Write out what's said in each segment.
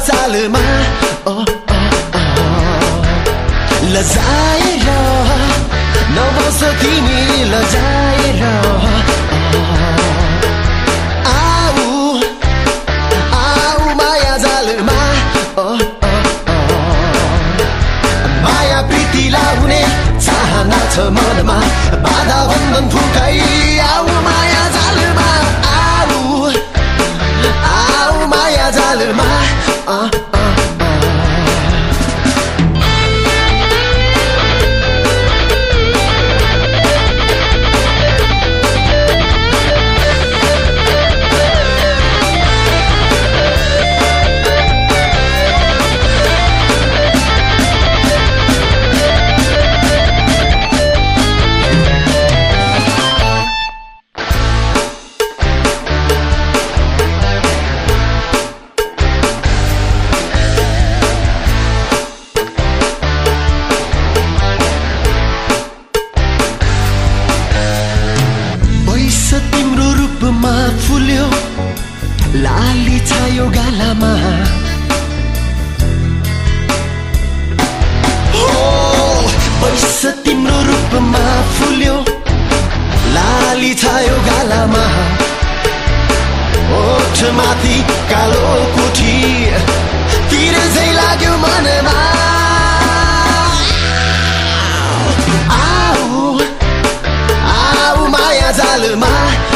चालमा लजाएर नबस तिमी लजाएर आऊ आऊ माया जालमा माया प्रीति लाउने चाहना छ मनमा बाधा बन्धन फुकाई आऊ माया जालमा आऊ आऊ माया जालमा तिम्रो रूपमा फुल्यो लाली छायो गालामा हो पैस तिम्रो रूपमा फुल्यो लाली छायो गालामा ओठ माथि कालो कोठी तिर झै लाग्यो मनमा आऊ आऊ माया जालमा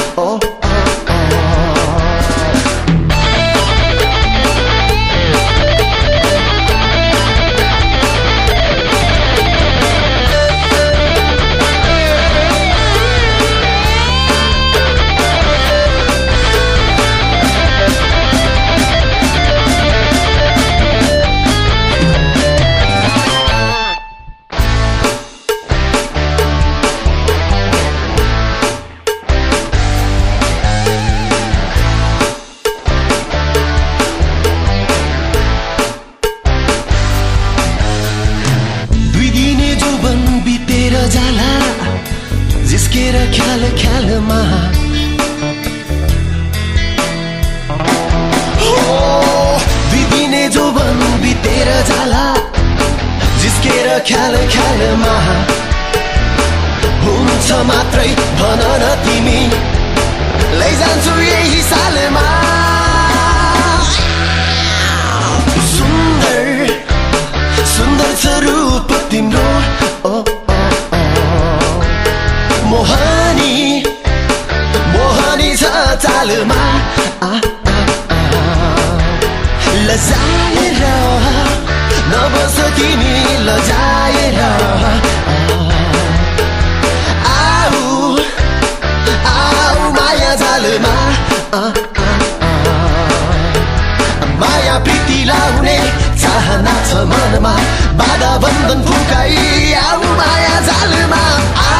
बितेर जाला जिस्केर ख्याल ख्यालमा बिदिने जोबन बितेर जाला जिस्केर ख्याल ख्यालमा हुन्छ मात्रै भन न तिमी लैजान्छु यही सालमा सुन्दर सुन्दर छ रूप तिम्रो मोहनी मोहनी छ चालमा लजाएर नबस तिमी लजाएर आऊ आऊ माया जालमा माया प्रीति लाउने चाहना छ मनमा बाधा बन्धन फुकाई आऊ माया जालमा